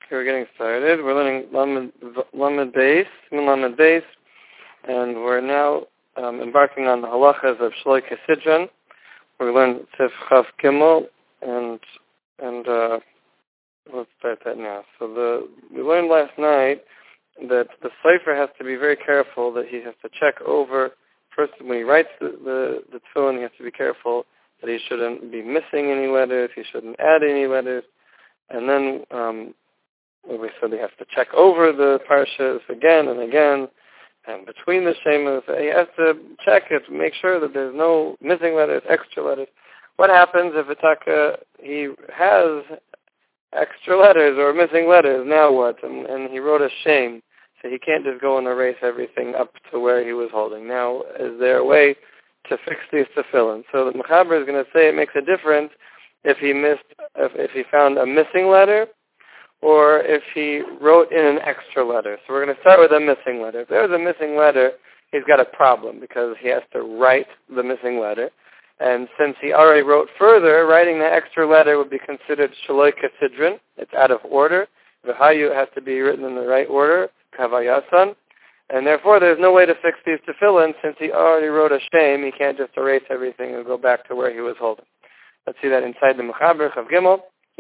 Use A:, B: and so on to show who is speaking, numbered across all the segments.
A: Okay, we're getting started. We're learning Lamed Beis, and we're now embarking on the halachas of Shloi Kesidron. We learned Sif Chav Gimel, and let's start that now. So we learned last night that the cipher has to be very careful, that he has to check over, first when he writes the tefillin, he has to be careful that he shouldn't be missing any letters, he shouldn't add any letters, and then we said he has to check over the parshas again and again, and between the shemas, he has to check it, make sure that there's no missing letters, extra letters. What happens if he has extra letters or missing letters? Now what? And he wrote a shame, so he can't just go and erase everything up to where he was holding. Now, is there a way to fix these tefillin? So the Mechaber is going to say it makes a difference if he found a missing letter, or if he wrote in an extra letter. So we're going to start with a missing letter. If there's a missing letter, he's got a problem because he has to write the missing letter. And since he already wrote further, writing the extra letter would be considered Shloi Kesidron. It's out of order. V'hayu has to be written in the right order, Kavayasan. And therefore, there's no way to fix these tefillin. Since he already wrote a shame, he can't just erase everything and go back to where he was holding. Let's see that inside the Mechaber, Chav Gimel.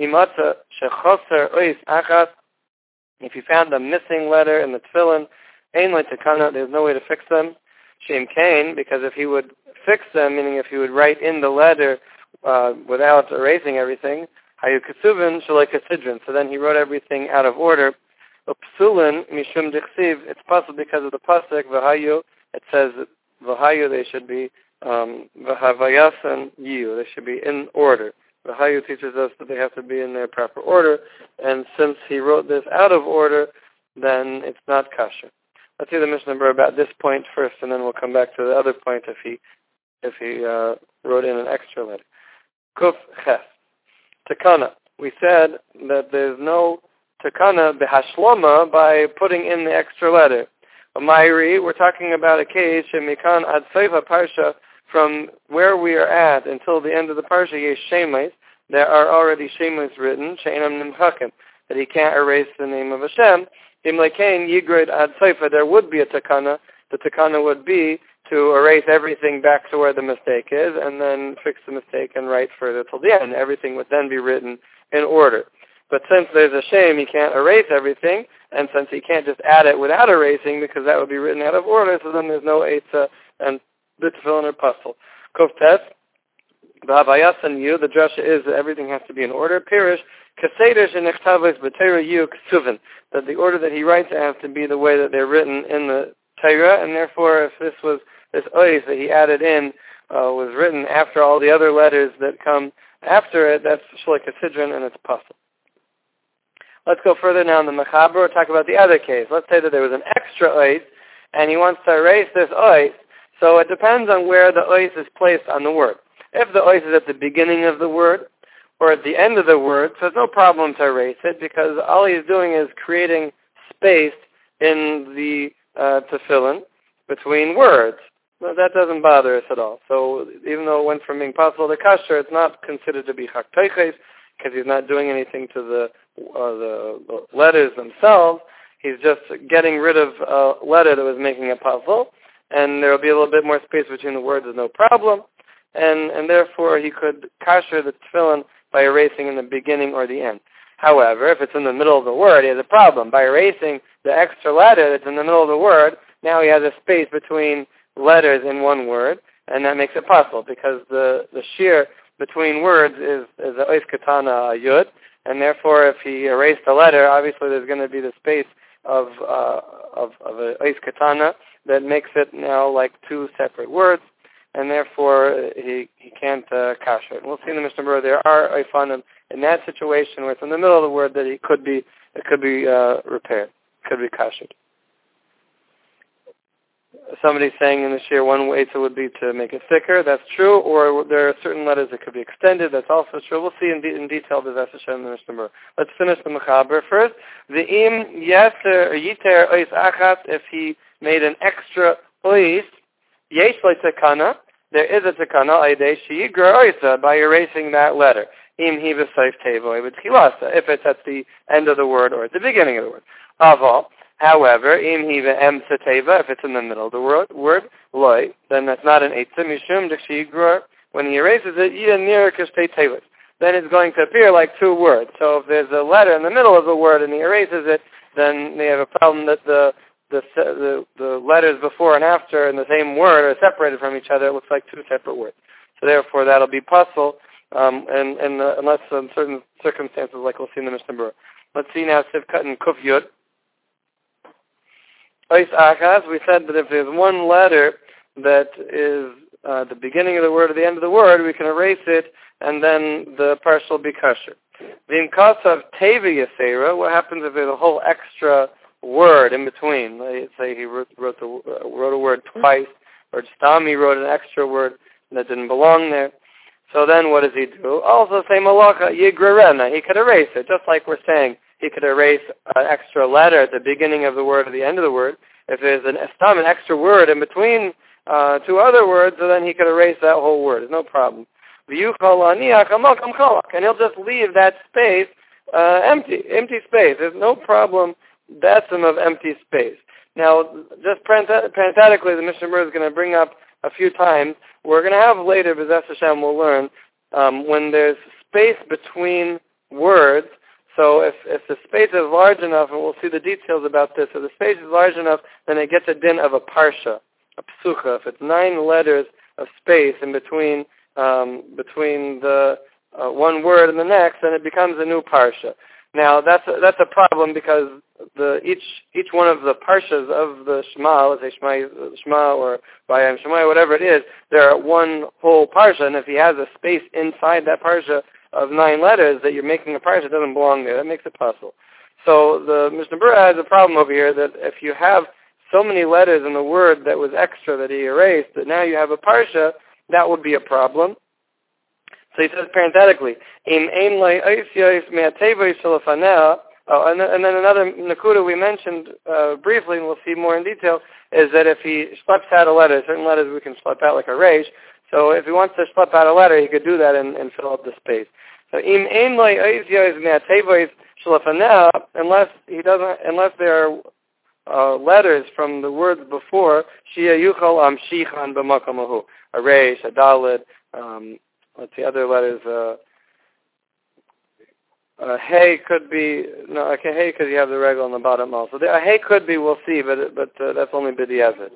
A: If you found a missing letter in the tefillin, there's no way to fix them. Shem Kain, because if he would fix them, meaning if he would write in the letter without erasing everything, Hayu Kesuvin Shloi Kesidron. So then he wrote everything out of order. Upsulin Mishum Diksiv. It's possible because of the pasuk V'hayu. It says V'hayu they should be V'havayasan Yu. They should be in order. The Hayu teaches us that they have to be in their proper order, and since he wrote this out of order, then it's not kosher. Let's see the Mishnah Berurah about this point first, and then we'll come back to the other point if he wrote in an extra letter. Kuf Ches. Takana. We said that there's no takana behashlama by putting in the extra letter. Mayri, we're talking about a case, shemikan ad seifa parsha, from where we are at until the end of the parsha, yesh shemes, there are already shemes written, she'enam nimchakim, that he can't erase the name of Hashem. Im lekein yigred ad seifa, there would be a takana. The takana would be to erase everything back to where the mistake is, and then fix the mistake and write further till the end. Everything would then be written in order. But since there's a shame, he can't erase everything, and since he can't just add it without erasing, because that would be written out of order, so then there's no eitzah and the tefillin or puzzle. Koftes, the Havayasan Yu, the drasha is that everything has to be in order. Pirish, Kaseder Shenechtavis B'Teira Yu Ksuvin, that the order that he writes it has to be the way that they're written in the Torah, and therefore if this ois that he added in was written after all the other letters that come after it, that's Shloi Kesidron and it's puzzle. Let's go further now in the Mechaber, talk about the other case. Let's say that there was an extra ois, and he wants to erase this ois. So it depends on where the ois is placed on the word. If the ois is at the beginning of the word or at the end of the word, so it's no problem to erase it because all he's doing is creating space in the tefillin between words. Well, that doesn't bother us at all. So even though it went from being possible to kosher, it's not considered to be chak teiches because he's not doing anything to the letters themselves. He's just getting rid of a letter that was making a puzzle. And there will be a little bit more space between the words, is no problem. And therefore, he could kosher the tefillin by erasing in the beginning or the end. However, if it's in the middle of the word, he has a problem. By erasing the extra letter that's in the middle of the word, now he has a space between letters in one word, and that makes it possible because the shear between words is a ois katana yud, and therefore, if he erased a letter, obviously there's going to be the space of a ois katana that makes it now like two separate words, and therefore he can't kosher it. We'll see in the Mishnah Berurah there are oifanim in that situation where it's in the middle of the word that it could be repaired, could be koshered. Somebody's saying in the shir one way it would be to make it thicker. That's true. Or there are certain letters that could be extended. That's also true. We'll see in detail the Vesashem in the Mishnah Berurah. Let's finish the Mechaber first. The im yeser yiter ois achat, if he made an extra ois, yesh le takana, there is a takana aydei sheyigra oisa, by erasing that letter. Im hiva saif tevoy v'tchilasa, if it's at the end of the word or at the beginning of the word. Aval, however, im hiva emsa teva, if it's in the middle of the word loy, then that's not an eitzah, mishum d'kshigror. When he erases it, yida nira kashtei tevos. Then it's going to appear like two words. So if there's a letter in the middle of the word and he erases it, then they have a problem that the letters before and after in the same word are separated from each other. It looks like two separate words. So therefore, that'll be puzzle, unless in certain circumstances, like we'll see in the Mishnah Berurah. Let's see now Sivkat and Kuf Yud. Ois Achaz, we said that if there's one letter that is the beginning of the word or the end of the word, we can erase it, and then the parsha will be kosher. The inkas of Teva Yasera, what happens if there's a whole extra word in between? Let's say he wrote a word twice, or Stami wrote an extra word that didn't belong there. So then what does he do? Also say Malacha Yigrarena, he could erase it, just like we're saying he could erase an extra letter at the beginning of the word or the end of the word. If there's an extra word in between two other words, so then he could erase that whole word. There's no problem. And he'll just leave that space empty space. There's no problem. That's of empty space. Now, just parenthetically, the Mishnah Berurah is going to bring up a few times. We're going to have later, B'ezras Hashem, we'll learn, when there's space between words. So if the space is large enough, and we'll see the details about this, if the space is large enough, then it gets a din of a parsha, a psucha. If it's 9 letters of space in between the one word and the next, then it becomes a new parsha. Now that's a problem because each one of the parshas of the Shema, let's say Shema or Vayam Shema, whatever it is, they're one whole parsha, and if he has a space inside that parsha of 9 letters that you're making a parsha, it doesn't belong there. That makes it puzzle. So the Mishnah Berurah has a problem over here that if you have so many letters in the word that was extra that he erased, that now you have a parsha, that would be a problem. So he says parenthetically, and then another nakuda we mentioned briefly, and we'll see more in detail, is that if he schleps out a letter, certain letters we can schlep out like a reish, so if he wants to schlep out a letter, he could do that and fill up the space. So unless there are letters from the words before, shia yuchal amshichan b'makamahu, a reish, a daled, let's see, other letters, hey could be, no, okay, hey because you have the regal on the bottom also. A hey could be, we'll see, but that's only b'diavad.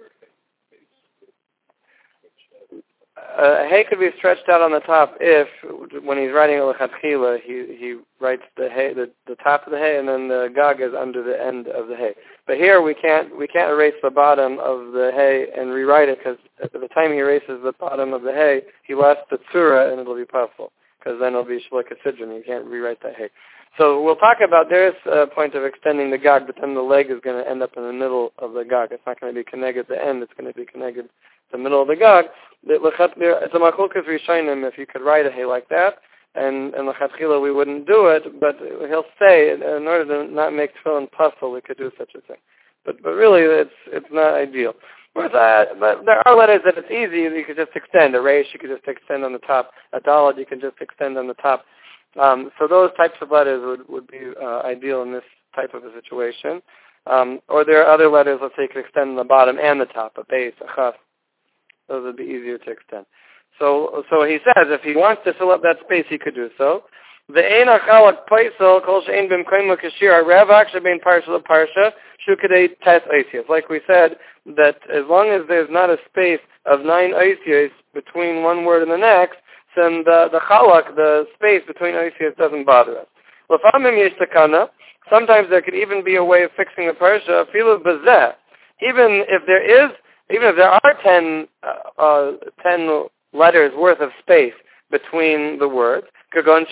A: A hey could be stretched out on the top if, when he's writing a lechatchila, he writes the hay, the top of the hay, and then the gag is under the end of the hay. But here we can't erase the bottom of the hay and rewrite it, because at the time he erases the bottom of the hay, he lost the tzura and it'll be puzzle, because then it'll be shloka sidron. You can't rewrite that hay. So we'll talk about there's a point of extending the gag, but then the leg is going to end up in the middle of the gag. It's not going to be connected at the end. It's going to be connected the middle of the gag. It's a machlokas rishonim if you could write a hay like that, and lechatchila we wouldn't do it, but he'll say in order to not make tefillin puzzle we could do such a thing. But really it's not ideal. But there are letters that it's easy. You could just extend a reish. You could just extend on the top. A daled you can just extend on the top. So those types of letters would be ideal in this type of a situation. Or there are other letters. Let's say you could extend on the bottom and the top. A beis, a chaf. Those would be easier to extend. So he says if he wants to fill up that space, he could do so. The ein achalak paisel kol she'ein b'mkoimo kashir ravak shebein parsha leparsha shukadei tes oisios. Like we said, that as long as there's not a space of 9 oisios between one word and the next, then the chalak, the space between oisios, doesn't bother us. L'famim yesh takana. Sometimes there could even be a way of fixing the parsha. Afilu b'zeh. Even if there are 10 letters worth of space between the words, that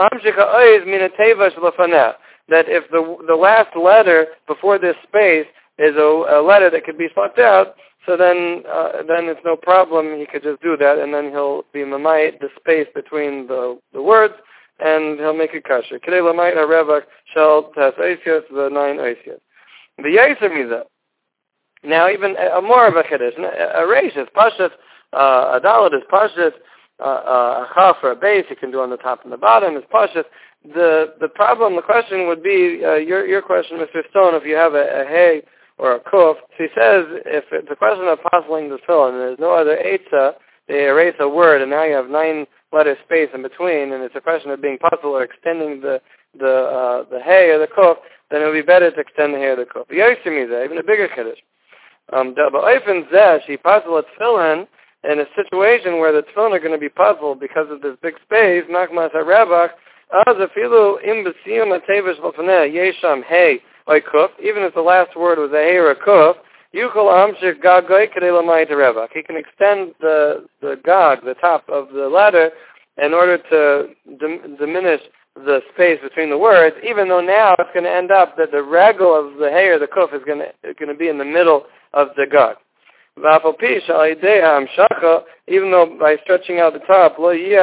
A: if the last letter before this space is a letter that could be swapped out, so then it's no problem. He could just do that, and then he'll be mamayit the space between the words, and he'll make it kosher. Kedei lamayit harevak shel tes oisios, the 9 oisios. The yaser miza. Now even more of a chiddush. A reish is pashut, a daled is pashut. a chaf or a base, you can do on the top and the bottom, it's pashut. The problem, the question would be, your question, Mr. Stone, if you have a hey or a kuf. So he says, if it's a question of puzzling the tefillin, and there's no other eitzah, they erase a word, and now you have 9-letter space in between, and it's a question of being puzzled or extending the hey or the kuf, then it would be better to extend the hey or the kuf. Even a bigger kiddush. She puzzled a tefillin in a situation where the tefillin are going to be puzzled because of this big space, Machmas HaRebach, even if the last word was a hey or a kuf, he can extend the gag, the top of the ladder, in order to diminish the space between the words, even though now it's going to end up that the regal of the hey or the kuf is going to be in the middle of the gag. Even though by stretching out the top,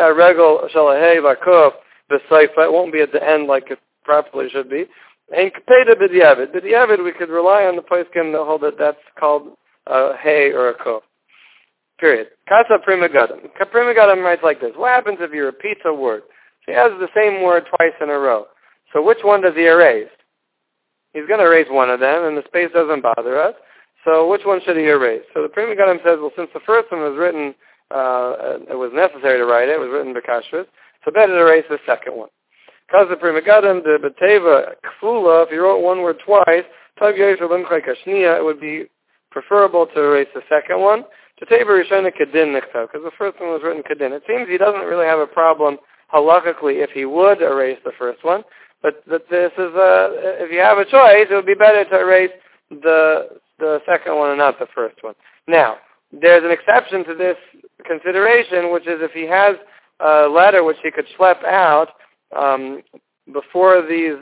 A: it won't be at the end like it properly should be. And Kapeda B'diavad, we could rely on the poskim to hold that that's called a hey or a kuf. Period. Kasa Prima Gadam. Prima Gadam writes like this. What happens if he repeats a word? So he has the same word twice in a row. So which one does he erase? He's going to erase one of them, and the space doesn't bother us. So which one should he erase? So the Prima Gadam says, well, since the first one was written, it was necessary to write it. It was written B'kashrus. So better to erase the second one. Because the Prima Gadam, the B'teva Kfula, if you wrote one word twice, it would be preferable to erase the second one. Because the first one was written Kedin. It seems he doesn't really have a problem halakhically if he would erase the first one. But this is if you have a choice, it would be better to erase the second one and not the first one. Now, there's an exception to this consideration, which is if he has a letter which he could schlep out before these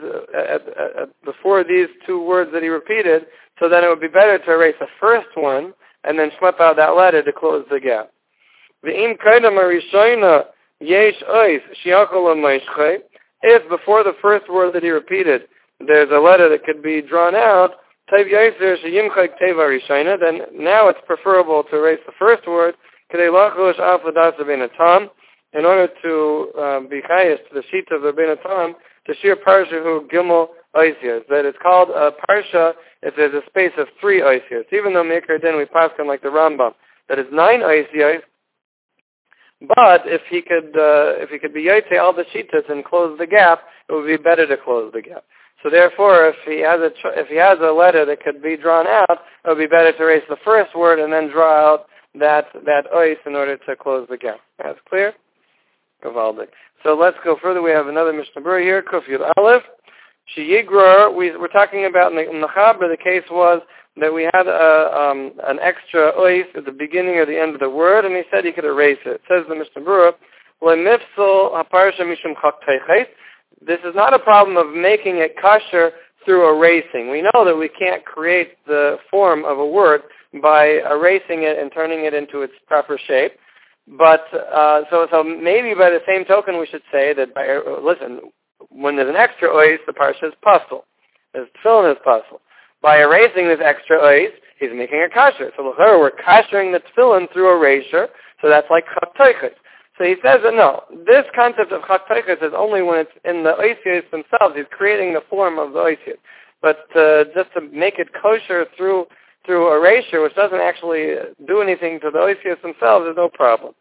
A: two words that he repeated, so then it would be better to erase the first one and then schlep out that letter to close the gap. If before the first word that he repeated, there's a letter that could be drawn out, then now it's preferable to erase the first word in order to be chayes to the sheet of the Rebbeinu Tam, to shir parsha hu gimel oisiyos. That it's called a parsha if there's a space of 3 oisiyos. Even though Meikar Din we pass on like the Rambam, that is 9 oisiyos. But if he could be yotzei all the shitas and close the gap, it would be better to close the gap. So therefore, if he has a letter that could be drawn out, it would be better to erase the first word and then draw out that ois in order to close the gap. That's clear? Gavaldik. So let's go further. We have another Mishnah Berurah here, Kuf Yud Aleph. Sheyigror, we're talking about in the Chaber, the case was that we had an extra ois at the beginning or the end of the word, and he said he could erase it. It says the Mishnah Berurah, Lemifsel haparsha mishum chak teiches. This is not a problem of making it kosher through erasing. We know that we can't create the form of a word by erasing it and turning it into its proper shape. But so maybe by the same token we should say that when there's an extra ois, the parsha is puzzle. There's tefillin is puzzle. By erasing this extra ois, he's making a kasher. So we're kashering the tefillin through erasure. So that's like chak teiches. So he says that no, this concept of chak teiches is only when it's in the oisios themselves. He's creating the form of the oisios. But just to make it kosher through erasure, which doesn't actually do anything to the oisios themselves, there's no problem.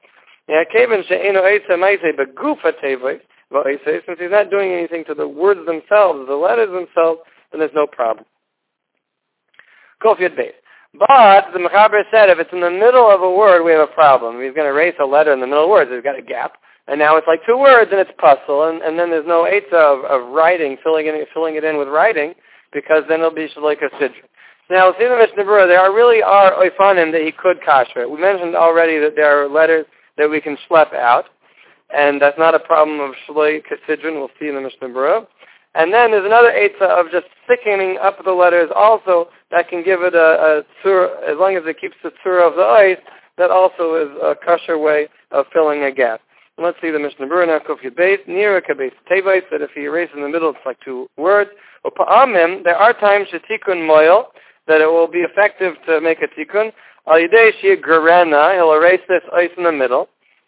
A: Since he's not doing anything to the words themselves, the letters themselves, then there's no problem. Kof Yud Beis. But the Mechaber said if it's in the middle of a word, we have a problem. He's going to erase a letter in the middle of words. There's got a gap. And now it's like 2 words, and it's puzzle, and then there's no eitzah of writing, filling it in with writing, because then it'll be like a sidra. Now, see the Mishnah Berurah, there really are oifanim that he could kasher. We mentioned already that there are letters that we can schlep out, and that's not a problem of shloi kasidron. We'll see in the Mishnah Berurah. And then there's another eitzah of just thickening up the letters also that can give it a tzur, as long as it keeps the tzur of the ois, that also is a kosher way of filling a gap. And let's see the Mishnah Berurah now, Kof Yud Beis, Nira Kabeis Tevais, that if he erases in the middle, it's like 2 words. Upa'amim, there are times shetikun moil, that it will be effective to make a tikkun. Al yidei shia gerena, he'll erase this ois in the middle.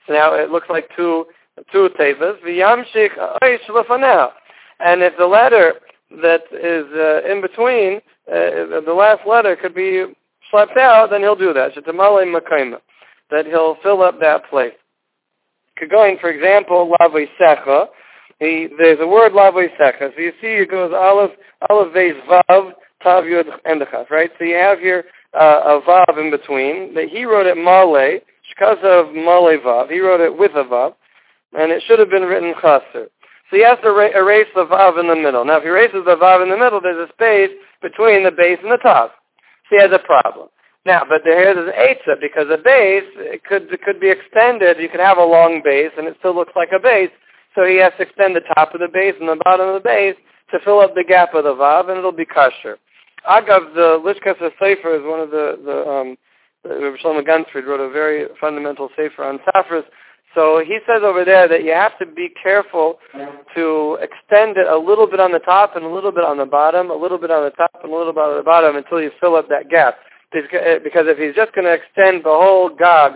A: So now it looks like two tevas. V'yamshich ois lefaneo. And if the letter that is in between, the last letter could be slept out, then he'll do that. Shetamale makayma. That he'll fill up that place. Going, for example, lavoisecha. There's a word lavoisecha. So you see it goes aleph vez vav tav yud and the chaf, right? So you have here a vav in between. He wrote it male, because of male vav. He wrote it with a vav, and it should have been written chaser. So he has to erase the vav in the middle. Now, if he erases the vav in the middle, there's a space between the base and the top. So he has a problem. Now, but here's an eitzah, because a base it could be extended. You can have a long base, and it still looks like a base. So he has to extend the top of the base and the bottom of the base to fill up the gap of the vav, and it'll be kosher. Agav, the Lishkas Sefer is one of the Rabbi Shlomo Gansfried wrote a very fundamental sefer on Safras. So he says over there that you have to be careful to extend it a little bit on the top and a little bit on the bottom, a little bit on the top and a little bit on the bottom until you fill up that gap. Because if he's just going to extend the whole gag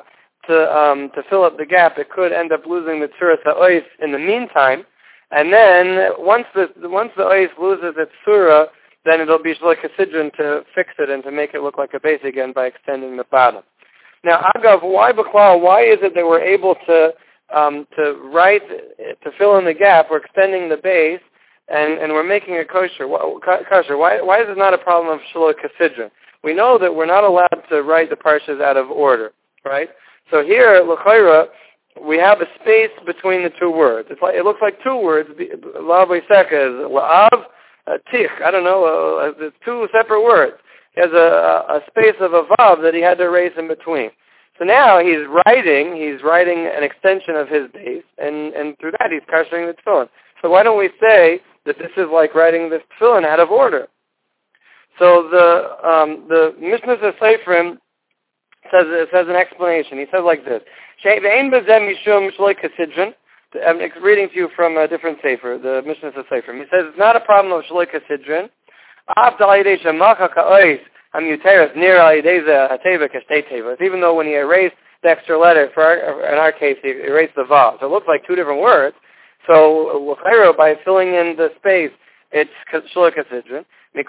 A: to fill up the gap, it could end up losing the tzuras ha'ois in the meantime. And then once the ois loses its surah, then it'll be like a sidron to fix it and to make it look like a base again by extending the bottom. Now, Agav, why is it that we're able to write, to fill in the gap, we're extending the base, and we're making it kosher? Why is it not a problem of Shaloi Kasidron? We know that we're not allowed to write the parshas out of order, right? So here, L'chaira, we have a space between the two words. It looks like two words. Lav V'Seka is La'av, Tich. I don't know, it's two separate words. He has a space of a vav that he had to erase in between. So now he's writing an extension of his base, and through that he's kashering the tefillin. So why don't we say that this is like writing this tefillin out of order? So the Mishnah Seifrim says an explanation. He says like this: I'm reading to you from a different sefer, the Mishnah Seifrim. He says it's not a problem of Shaloi Kasidron. Even though when he erased the extra letter, in our case, he erased the vav. So it looks like two different words. So by filling in the space, it's Shaloi Kasidron.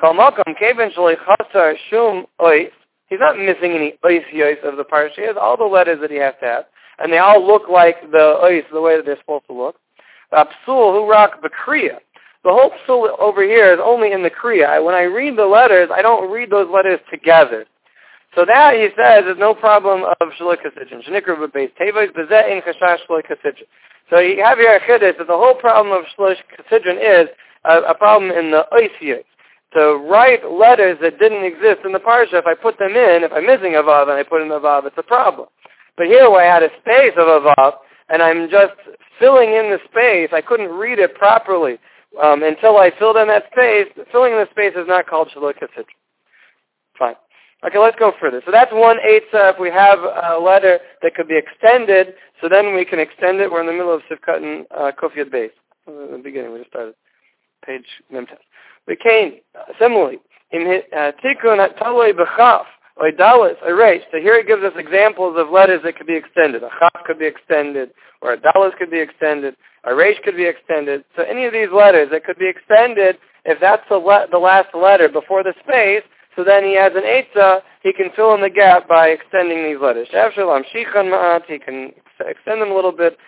A: He's not missing any ois of the parsha. He has all the letters that he has to have, and they all look like the ois, the way that they're supposed to look. Psul hu rak b'kriya. The whole psul over here is only in the kriya. When I read the letters, I don't read those letters together. So that, he says, is no problem of Shaloi Kasidron. Shenikra b'beis teivos b'zeh in chashash Shaloi Kasidron. So you have here a chiddush that the whole problem of Shaloi Kasidron is a problem in the oisiyos. To write letters that didn't exist in the parsha, if I put them in, if I'm missing a vav and I put in a vav, it's a problem. But here where I had a space of a vav, and I'm just filling in the space, I couldn't read it properly until I filled in that space. Filling in the space is not called Shaloi Kasidron. Fine. Okay, let's go further. So that's 1/8. If we have a letter that could be extended, so then we can extend it. We're in the middle of Sivkat and Kuf Yud Beis. In the beginning, we just started. Page Memtes. Became similarly in Tikkun Taloi B'Chaf or Dalis erased. So here it gives us examples of letters that could be extended. A Chaf could be extended, or a Dalis could be extended. A Reish could be extended. So any of these letters that could be extended, if that's the last letter before the space, so then he has an eitzah. He can fill in the gap by extending these letters. He can extend them a little bit.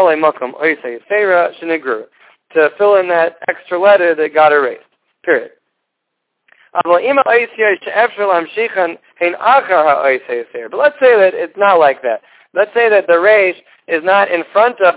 A: To fill in that extra letter that got erased. Period. But let's say that it's not like that. Let's say that the reish is not in front of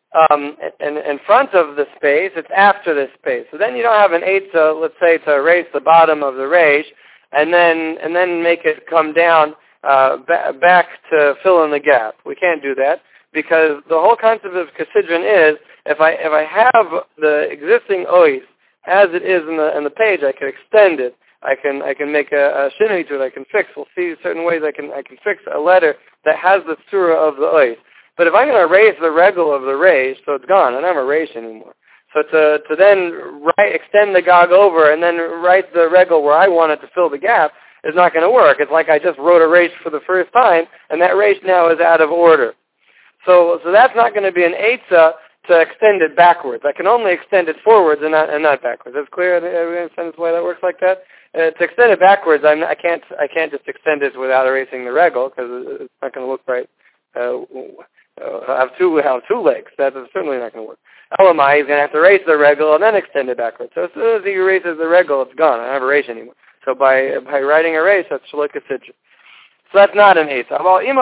A: the space; it's after the space. So then you don't have an eitzah, let's say, to erase the bottom of the reish, and then make it come down back to fill in the gap. We can't do that because the whole concept of Kasidron is if I have the existing ois as it is in the page, I can extend it. I can make a shinui to it. I can fix. We'll see certain ways I can fix a letter that has the surah of the ois. But if I'm going to erase the regal of the reish, so it's gone. I don't have a reish anymore. So to then extend the gag over and then write the regal where I want it to fill the gap is not going to work. It's like I just wrote a reish for the first time, and that reish now is out of order. So that's not going to be an eitzah to extend it backwards. I can only extend it forwards and not backwards. That's clear? Everybody understands why that works like that? To extend it backwards, I can't just extend it without erasing the regel because it's not going to look right. Have two legs. That's certainly not going to work. Elamai, he's going to have to erase the regel and then extend it backwards. So as soon as he erases the regel, it's gone. I don't have erase anymore. So by writing erase, that's shaloka sidra. So that's not an eitzah.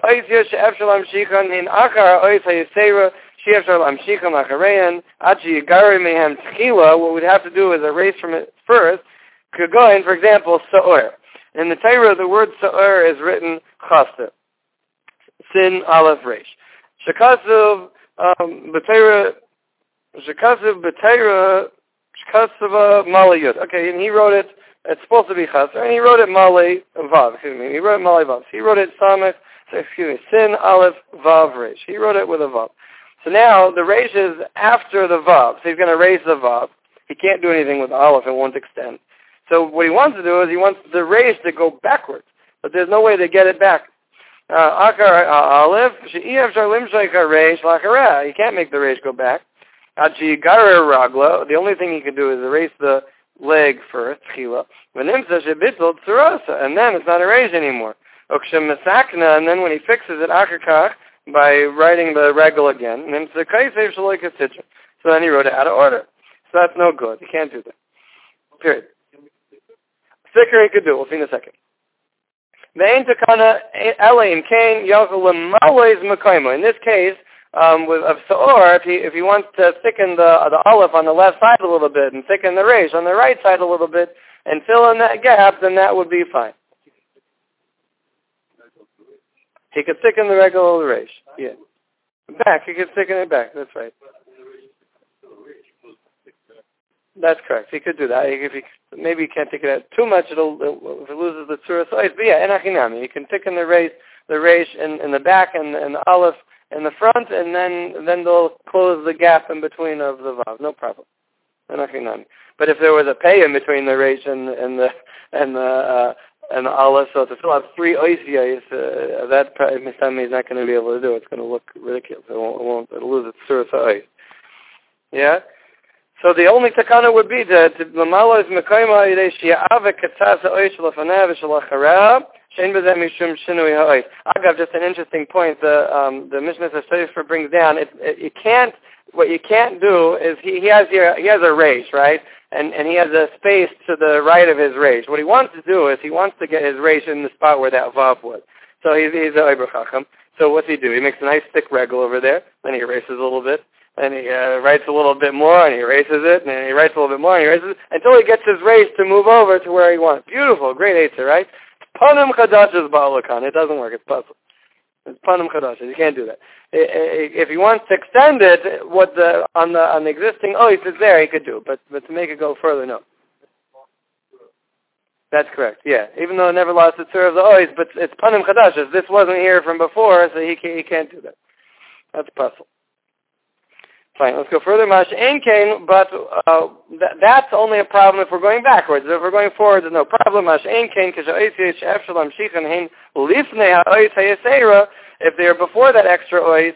A: What we'd have to do is erase from it first. Kagoin, for example, sa'or. In the Torah, the word sa'or is written chassid. Sin aleph reish. Shekasuv b'Torah. Shekasuv b'Torah. Shekasuva malayud. Okay, and he wrote it. It's supposed to be chassid, and he wrote it malay vav. Excuse me. He wrote it malay vav. He wrote it samech. Sin aleph vav reish. He wrote it with a vav. So now the reish is after the vav. So he's going to erase the vav. He can't do anything with aleph. It won't extend. So what he wants to do is he wants the reish to go backwards, but there's no way to get it back. Akar aleph she'iev shalim sheikar reish lachara. He can't make the reish go back. Achigarer ragla. The only thing he can do is erase the leg first, chila. V'nimsa shebitzel tzurasa, and then it's not erased anymore. Ukshem mesakna, and then when he fixes it, akakach, by writing the regel again, nimsa kaisev shaloika sidra. So then he wrote it out of order. So that's no good. You can't do that. Period. Thicker he could do. We'll see in a second. In this case, with of Sa'or, if he wants to thicken the aleph on the left side a little bit and thicken the reish on the right side a little bit and fill in that gap, then that would be fine. He could thicken the regular reish. Yeah. Back. He could thicken it back. That's right. That's correct. He could do that. Maybe he can't thicken it too much. If it loses the tzura size. But yeah, enachinami. He can thicken the reish in the back and the aleph in the front, and then they'll close the gap in between of the vav. No problem. Enachinami. But if there was a pay in between the reish and the aleph, so to fill out three oisiyos, that Mistami is not going to be able to do. It's going to look ridiculous. It'll lose its tzura size. Yeah. So the only takana would be to mamalo is mekayma yidei shi'ave katzas ha'oish l'fanav v'shalacharav shein b'zeh mishum shinui ha'oish. Agav, just an interesting point. The Mishnah Sefer brings down. You can't. What you can't do is he has a reish, right? And he has a space to the right of his reish. What he wants to do is he wants to get his reish in the spot where that vav was. So he's a oiber chacham. So what's he do? He makes a nice thick regel over there. Then he erases a little bit. And he writes a little bit more, and he erases it, and then he writes a little bit more, and he erases it, until he gets his reish to move over to where he wants. Beautiful, great eitzah, right? Panim chadash is ba'alakan. It doesn't work. It's puzzle. It's panim chadash. You can't do that. If he wants to extend it, on the existing ois is there, he could do. But to make it go further, no. That's correct. Yeah, even though it never lost the tzur of the ois, but it's panim chadash. This wasn't here from before, so he can't do that. That's a puzzle. Fine, let's go further. Mash ein kain, but that's only a problem if we're going backwards. If we're going forward, there's no problem. Mash ein kain, if they're before that extra ois,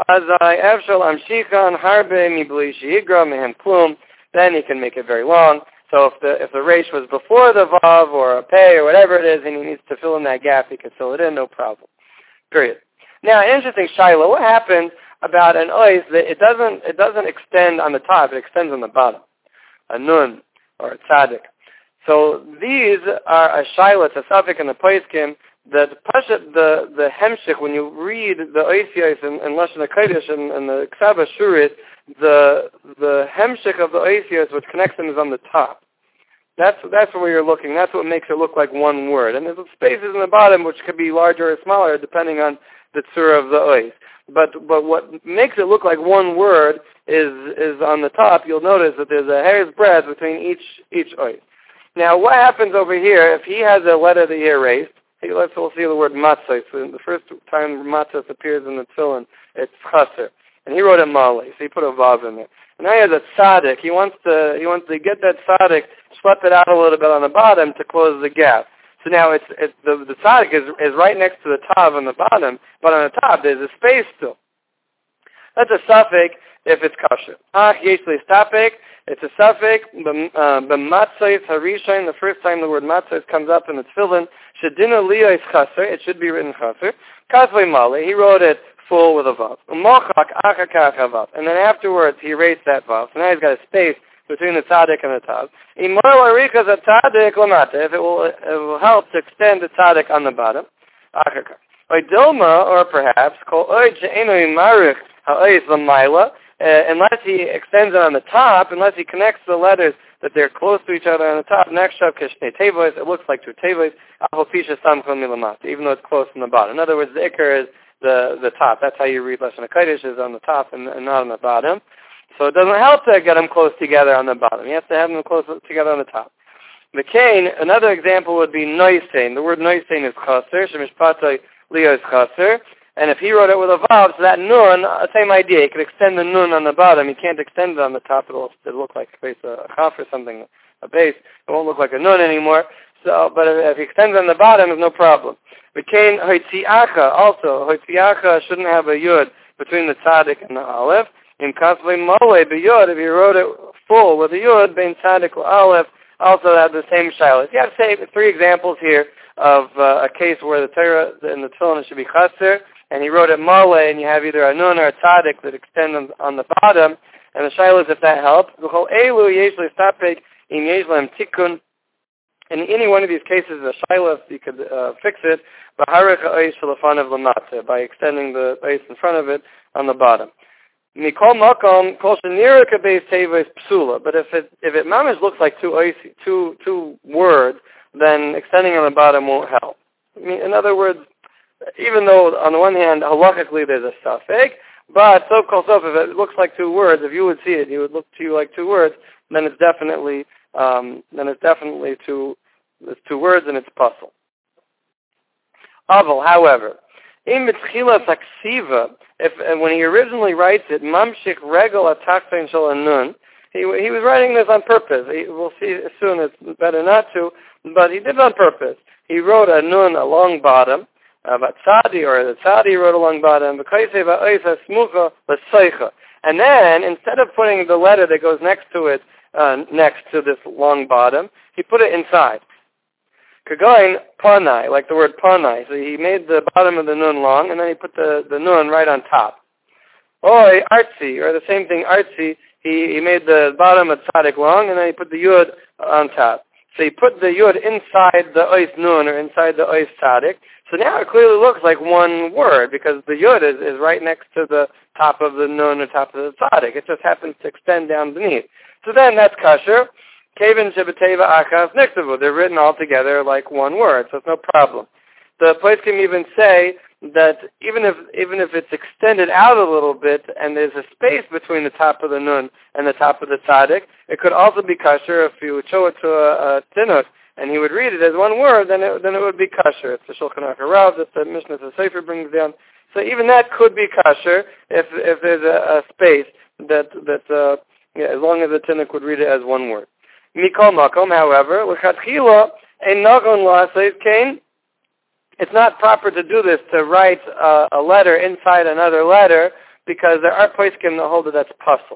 A: then he can make it very long. So if the reish was before the vav or a pei or whatever it is, and he needs to fill in that gap, he can fill it in, no problem. Period. Now, an interesting shaila. What happens about an ois that it doesn't extend on the top, it extends on the bottom, a nun or a tzaddik. So these are a shaila, a suffix and a poiskim, that the hemshich, when you read the oisiyos in Lashon HaKodesh and the Ksaba Shurit, the hemshich of the oisiyos, which connects them, is on the top. That's where you're looking. That's what makes it look like one word. And there's spaces in the bottom which could be larger or smaller depending on the tzura of the ois. But what makes it look like one word is on the top. You'll notice that there's a hair's breadth between each ois. Now, what happens over here if he has a letter that he erased? We'll see the word matzah. So the first time matzah appears in the tefillin, it's chaser, and he wrote it mali, so he put a vav in there. And now he has a tzaddik. He wants to get that tzaddik, schlep it out a little bit on the bottom to close the gap. So now the tzaddik is right next to the tav on the bottom, but on the top there's a space still. That's a suffix if it's kosher. Ach yesh leistapek, it's a suffix, b'matzos harishon, the first time the word matzos comes up in the tefillin, shedina liyos chaser, it should be written chaser. Kasvei male, he wrote it full with a vav. Mochak achakach havav, and then afterwards he erased that vav. So now he's got a space between the tzaddik and the tav. Imor arikas a tzaddik lamata, if it will help to extend the tzaddik on the bottom. Achakach. Dilma, or perhaps, kol oid she'enu yimarich ha'ois l'mayla, unless he extends it on the top, unless he connects the letters that they're close to each other on the top, next shav kishnei tevois, it looks like two tevois, ahofisha samchon milamata, even though it's close on the bottom. In other words, the ikar is the top. That's how you read Lashon HaKodesh, is on the top and not on the bottom. So it doesn't help to get them close together on the bottom. You have to have them close together on the top. McCain, another example would be noisein. The word noisein is chaser, shemishpatoi liyos chaser. And if he wrote it with a vav, so that nun, same idea. You could extend the nun on the bottom. You can't extend it on the top. It'll look like a chaf or something, a base. It won't look like a nun anymore. So, but if he extends it on the bottom, there's no problem. V'kein hoitziacha, also, hoitziacha shouldn't have a yud between the tzaddik and the aleph. In kasvei mole b'yud, if you wrote it full with a yud, bein tzaddik aleph, also have the same shilas. You have to say 3 examples here of a case where the Torah in the tefillin should be chaser, and he wrote it mole, and you have either a nun or a tzaddik that extend on the bottom, and the shilas, if that helps. V'chol elu yesh leistapek im yesh lehem tikkun. In any one of these cases, the shilas, you could fix it by extending the base in front of it on the bottom. Mikol makom kol shenirika base teva is psula. But if it mamish looks like two words, then extending on the bottom won't help. I mean, in other words, even though on the one hand halachically there's a suffix, but so called if it looks like 2 words, if you would see it, it would look to you like 2 words. Then it's definitely two words and it's puzzle. Aval, however, in mitchila saksiva, when he originally writes it, mamshik regel ataksein shel anun, he was writing this on purpose. We'll see soon. It's better not to, but he did it on purpose. He wrote a nun a long bottom, but tzadi or the tzadi wrote a long bottom. And then instead of putting the letter that goes next to it next to this long bottom, he put it inside. Kagoin panai, like the word panai. So he made the bottom of the nun long, and then he put the nun right on top. Oi, artsi, or the same thing, artsi, he made the bottom of tzaddik long, and then he put the yud on top. So he put the yud inside the ois nun, or inside the ois tzaddik. So now it clearly looks like one word, because the yud is right next to the top of the nun or top of the tzaddik. It just happens to extend down beneath. So then that's kosher. Kevin Shebeteva Achas Niktavu. They're written all together like one word, so it's no problem. The place can even say that even if it's extended out a little bit and there's a space between the top of the nun and the top of the tzaddik, it could also be kosher if you would show it to a tinut and he would read it as one word, then it would be kosher. It's the Shulchan Aruch Rav that the Mishnah Sefer brings down. So even that could be kosher if there's a space that as long as the tinut would read it as one word. Mikol makom, however, l'chatchila ein nagon la'aseh kain. It's not proper to do this, to write a letter inside another letter, because there are poskim that hold that that's puzzle.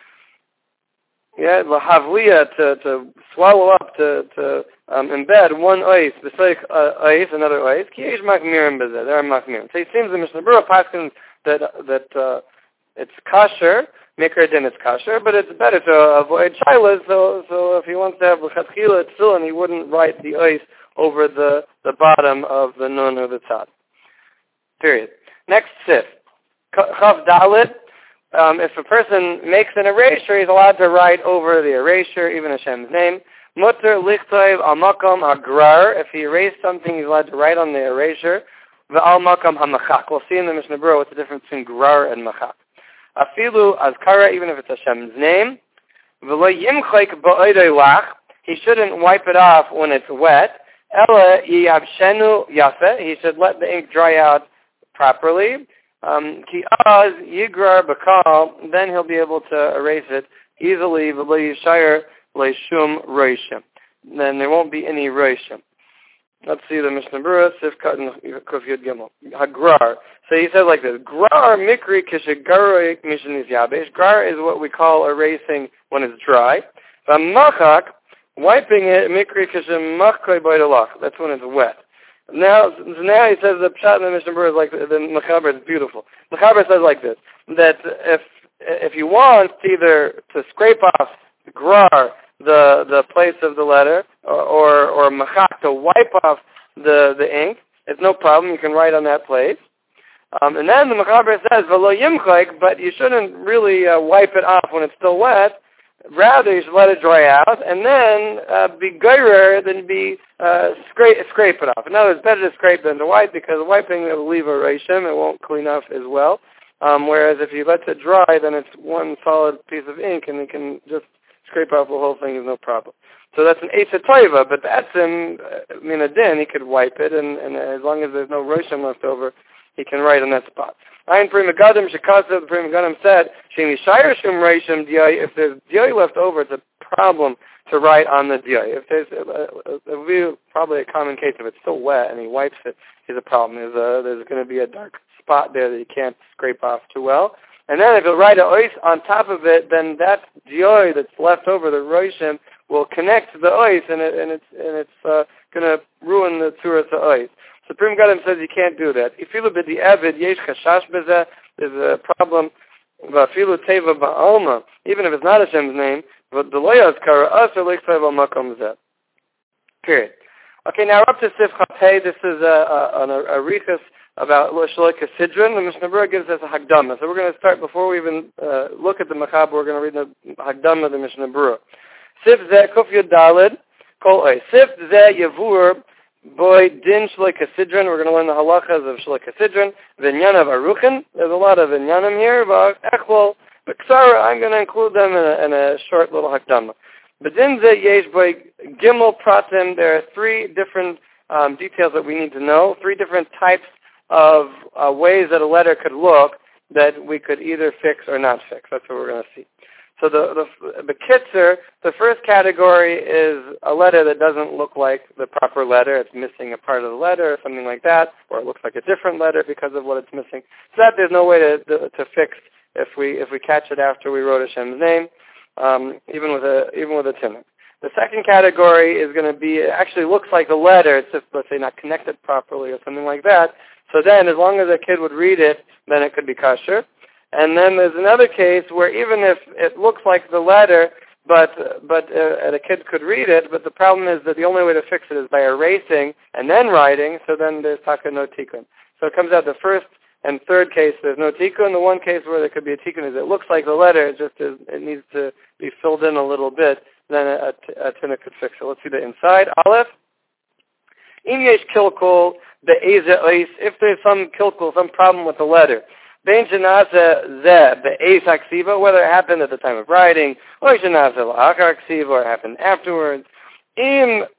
A: Yeah, l'havliya, to swallow up, to embed one ois, b'seich ois, another ois, ki yesh machmirim b'zeh, there are machmirim. So it seems the Mishnah Berurah paskins that it's kosher, Mikra din is kosher, but it's better to avoid shilas, so if he wants to have l'chatchila tefillin, he wouldn't write the ois over the bottom of the nun or the tzad. Period. Next sif. Chav Dalet, if a person makes an erasure, he's allowed to write over the erasure, even Hashem's name. Mutter lichtov al makom agrar, if he erased something, he's allowed to write on the erasure. Ve'al makom hamachak. We'll see in the Mishnah Berurah what's the difference between grar and machak. Afilu azkara, even if it's Hashem's name. V'lo yimchek ba'odei lach, he shouldn't wipe it off when it's wet. Ela yiyabshenu yafe, he should let the ink dry out properly. Ki az yigrar bakal, then he'll be able to erase it easily. V'lo yishayir leishum roishim, then there won't be any roishim. Let's see the Mishnah Berurah, Sif Kat and Kuf Yud Gimel. Hagrar. So he says like this, Grar mikri kishigaroi mishin is yabesh. Grar is what we call erasing when it's dry. Machak, wiping it, mikri kishimachkoi boidalach. That's when it's wet. Now he says the pshat in the Mishnah Berurah is like, the Mechaber is beautiful. Mechaber says like this, that if you want either to scrape off Grar, the place of the letter, or machak, to wipe off the ink, it's no problem. You can write on that place. And then the Mechaber says, v'lo yimchak, but you shouldn't really wipe it off when it's still wet. Rather, you should let it dry out, and then be geirer than be scrape it off. In other words, better to scrape than to wipe, because wiping will leave a reishim. It won't clean up as well. Whereas if you let it dry, then it's one solid piece of ink, and you can just scrape off the whole thing is no problem. So that's an Eitz HaToiva, but that's in Din, he could wipe it, and as long as there's no Roshim left over, he can write on that spot. Ayin Pri Megadim, Shekasa, the Pri Megadim said, Shemi Shire Shum Roshim Diyai, if there's Diyai left over, it's a problem to write on the Diyai. If there's, probably a common case, if it's still wet and he wipes it, is a problem. There's going to be a dark spot there that you can't scrape off too well. And then if you write a ois on top of it, then that dioy that's left over, the roishim, will connect to the ois, and it's going to ruin the tzuras of ois. So Pri Megadim says you can't do that. Ifilu b'di evid yesh chashash b'zeh. There's a problem. V'afilu teva ba'alma, even if it's not Hashem's name, but the loyas kara aser leichsav al makom zeh. Period. Okay, now we're up to Sif Chatei. This is a richas about Shaloi Kasidron. The Mishnah Berurah gives us a Hagdama. So we're going to start, before we even look at the Mechaber, we're going to read the Hagdama of the Mishnah Berurah. Sif Zeh Kuf Yud Daled Kol Oy. Sif Zeh Yavur Boy Din Shaloi Kasidron. We're going to learn the halachas of Shaloi Kasidron. Vinyan of Aruchin. There's a lot of Vinyanim here. Echol, B'Ksara, I'm going to include them in a short little Hagdama. But Din Zeh Yesh Boy Gimel Pratim. There are three different details that we need to know. Three different types of ways that a letter could look that we could either fix or not fix. That's what we're going to see. So the kitzer, the first category is a letter that doesn't look like the proper letter. It's missing a part of the letter or something like that, or it looks like a different letter because of what it's missing. So that there's no way to fix if we catch it after we wrote Hashem's name, even with a tinnik. The second category is going to be, it actually looks like the letter, it's just, let's say, not connected properly or something like that. So then, as long as a kid would read it, then it could be kosher. And then there's another case where even if it looks like the letter, but a kid could read it, but the problem is that the only way to fix it is by erasing and then writing, so then there's taka no tikkun. So it comes out the first and third case, there's no tikkun. The one case where there could be a tikkun is it looks like the letter, it needs to be filled in a little bit, then a tinnik could fix it. Let's see the inside. Aleph. Im yesh kilkul, if there's some kilkul, some problem with the letter, whether it happened at the time of writing, or it happened afterwards, if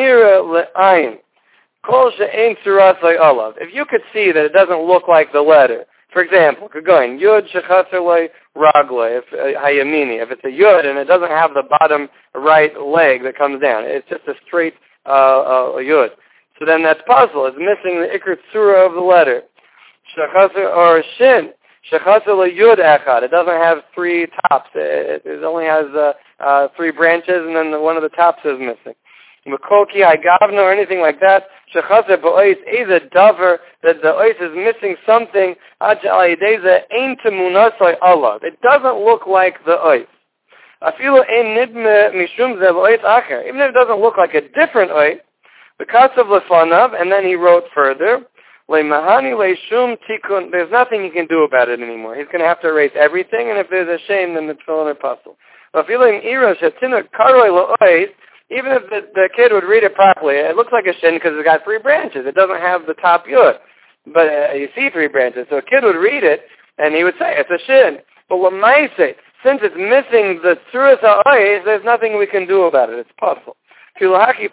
A: you could see that it doesn't look like the letter, for example, going yud shechaser ragle, if it's a yud and it doesn't have the bottom right leg that comes down, it's just a straight yud. So then that's possible. It's missing the ikr tzura of the letter. Shechaser or shin. Shechaser yud echad. It doesn't have three tops. It only has three branches, and then one of the tops is missing. Mekoki agavna or anything like that. Shechaser ba'ois is a davar that the ois is missing something. It doesn't look like the ois. Even if it doesn't look like a different ois. Because of lefanav, and then he wrote further, there's nothing he can do about it anymore. He's going to have to erase everything, and if there's a shame, then the tefillin are puzzle. Even if the kid would read it properly, it looks like a shin because it's got three branches. It doesn't have the top yud. But you see three branches. So a kid would read it, and he would say, it's a shin. But lemaise, since it's missing the tzuras ha'ois, there's nothing we can do about it. It's puzzle. So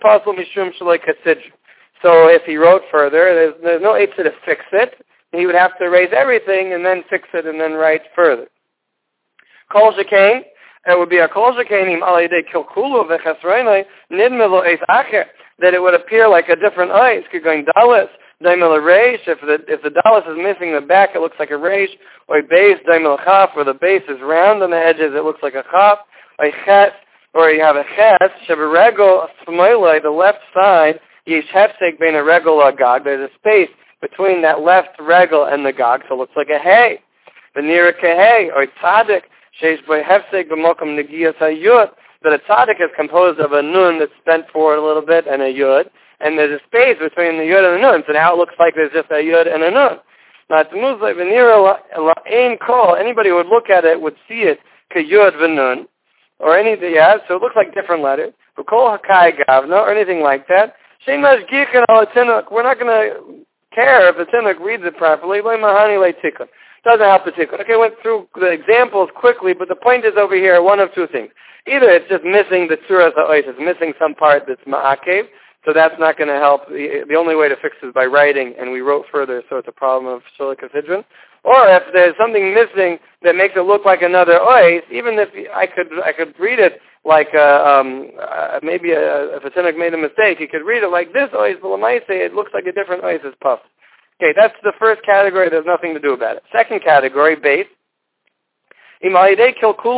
A: if he wrote further, there's no eitzah to fix it. He would have to erase everything and then fix it and then write further. Kol shekain, it would be a kol shekainim al yedei kilkulu v'chesreinai nidme lo eis acher. that it would appear like a different ice. Going dalas, daimel reish. If the dalas is missing the back, it looks like a reish. Or base, daimel chaf, where the base is round on the edges, it looks like a chaf. Or ches, or you have a ches, sheberegel smoilai, the left side, yish hefsek bein a regel agag. There's a space between that left regel and the gag, so it looks like a hay. The near kehei, or tzaddik, sheish by hefsek b'mokum negiyas hayud, that a tzaddik is composed of a nun that's bent forward a little bit and a yud, and there's a space between the yud and the nun, so now it looks like there's just a yud and a nun. Now, it's muzlay v'nira la'ein kol, anybody who would look at it would see it k'yud v'nun, or anything, yeah, so it looks like different letters, v'kol hakai gavna, or anything like that. Shein mashgichin al tinuk, we're not going to care if the tinuk reads it properly, lo mahani le tikkun. Doesn't help the tikkun. Okay, I went through the examples quickly, but the point is over here, one of two things. Either it's just missing the tzuras ha'ois, it's missing some part that's ma'akev, so that's not going to help. The only way to fix it is by writing, and we wrote further, so it's a problem of Shulika Sidron. Or if there's something missing that makes it look like another ois, even if I could read it like maybe if a Tinuk made a mistake, you could read it like this ois, but l'maiseh it looks like a different ois is puff. Okay, that's the first category. There's nothing to do about it. Second category, base. It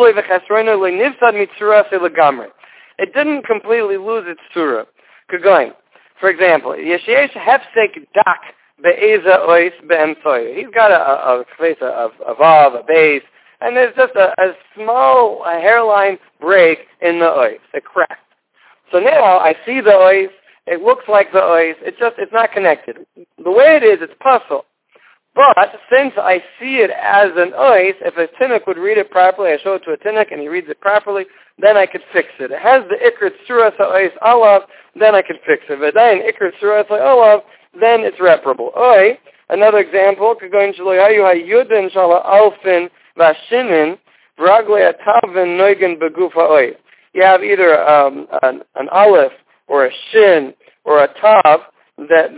A: didn't completely lose its surah. Kagoin. For example, Yeshesh hefsek dak be'eza ois be'emsoy. He's got a face of vav, a base, and there's just a small hairline break in the ois, a crack. So now I see the ois. It looks like the ois. It's not connected. The way it is, it's puzzle. But since I see it as an ois, if a tinuk would read it properly, I show it to a tinuk and he reads it properly, then I could fix it. It has the ikr tzuras ha'ois alav, then I could fix it. But then ikr tzuras ha'olav, then it's reparable. Oi, another example, could go in shaloyayu ha'yudin shala alfin v'ashinin v'raglei atavin noigen beguf ha'ois. You have either an aleph or a shin or a tav that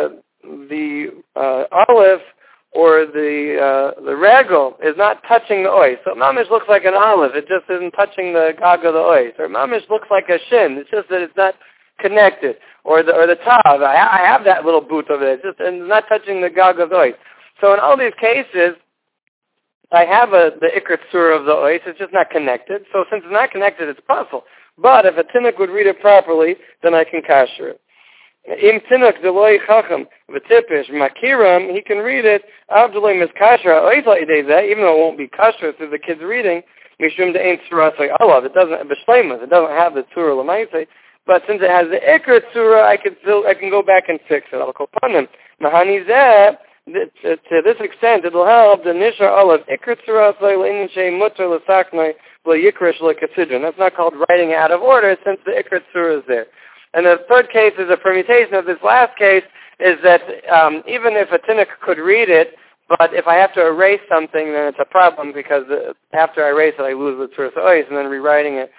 A: the aleph or the regel is not touching the ois. So mamish looks like an olive. It just isn't touching the gag of the ois. Or mamish looks like a shin. It's just that it's not connected. Or the tav. I have that little boot of it. It's not touching the gag of the ois. So in all these cases, I have the ikr tzur of the ois. It's just not connected. So since it's not connected, it's puzzle. But if a tinuk would read it properly, then I can kasher it. Im tinuk deloi chacham v'tipish makiram, he can read it avdeloi miskashra oisla idei, even though it won't be kasher through the kid's reading. Mishum de'ein tzura say alav. It doesn't b'shleimus. It doesn't have the tzura l'maisei. But since it has the ikr tzura, I can go back and fix it. I'll call upon him. Mahani zeh. To this extent, it will help the nishar alav ikr tzura say le'inin shei mutter l'saknoi l'yikrish l'kasidron. That's not called writing out of order since the ikr tzura is there. And the third case is a permutation of this last case, is that even if a tinuk could read it, but if I have to erase something, then it's a problem because after I erase it, I lose the tzuras ois, and then rewriting it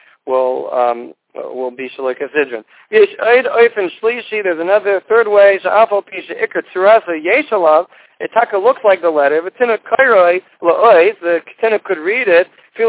A: will be shaloy kasidron. There's another third way. It taka looks like the letter. If a tinuk kairoi la'ois, the tinuk could read it.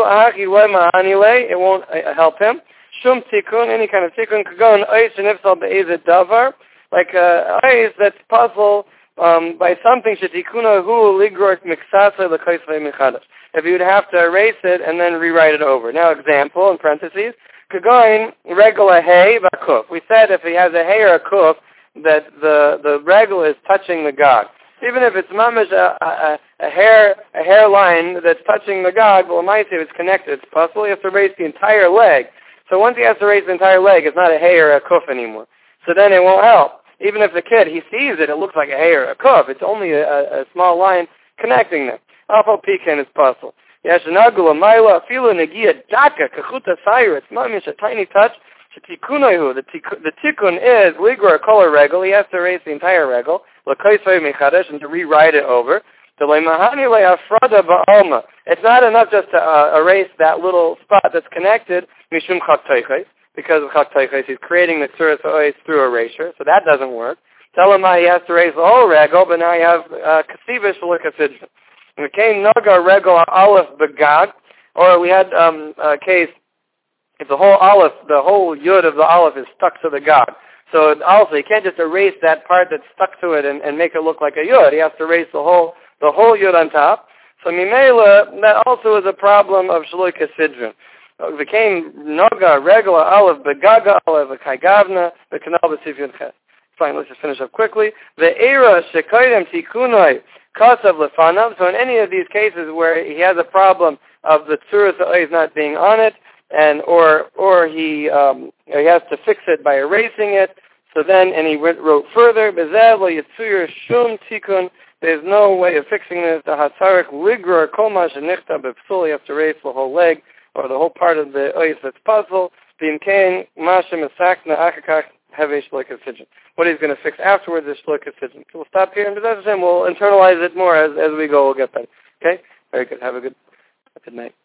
A: It won't help him. Shum tikkun, any kind of tikkun, could go in ois and ifsal be'ezet davar, like ois that's puzzle by something shetikuna hu ligrort miksasa l'koisvei mechadash. If you would have to erase it and then rewrite it over. Now, example in parentheses, could go in regula hay v'kuf. We said if he has a hay or a kuf, that the regula is touching the gag. Even if it's mamish a hairline that's touching the gag, well, it might say it's connected. It's possible you have to erase the entire leg. So once he has to raise the entire leg, it's not a hay or a kuf anymore. So then it won't help. Even if the kid, he sees it, it looks like a hay or a kuf. It's only a small line connecting them. Alpha pecan is puzzle. Yashanagula, Maila, Fila, Nagia, Daka, Kachuta, Sayur. It's mamish, a tiny touch. The tikkun is, Ligor, color regel. He has to erase the entire regel. L'koisvei mechadesh, and to rewrite it over. It's not enough just to erase that little spot that's connected, mishum chak teiches, because of chak teiches, he's creating the tzuras ha'ois through erasure, so that doesn't work. Tell him how he has to erase the whole regel, but now you have kasivish l'kasidron. And it came naga regel aleph begag, or we had a case, if the whole yud of the aleph is stuck to the gag. So also, he can't just erase that part that's stuck to it and make it look like a yod. He has to erase the whole yod on top. So Mimela, that also is a problem of Shaloi Kesidron. It became Noga, Regla, Aleph, Begaga, Aleph, Kaigavna, the Kanal, B'Sifyun Chet. Fine, let's just finish up quickly. The Era, Shekoidem, Tikunoi, Kasav, Lefanav. So in any of these cases where he has a problem of the Tzuras is not being on it, and or he has to fix it by erasing it. So then, and he wrote further, Bezev lo yitzur shum tikun. There's no way of fixing this. The hatzarik ligror koma shenichta bepsul. You have to erase the whole leg or the whole part of the ois that's puzzle. B'imkein mashem esakna achakach hevesh shloikasidron. What he's going to fix afterwards is shloikasidron. So we'll stop here, and we'll internalize it more as we go. We'll get that. Okay, very good. Have a good night.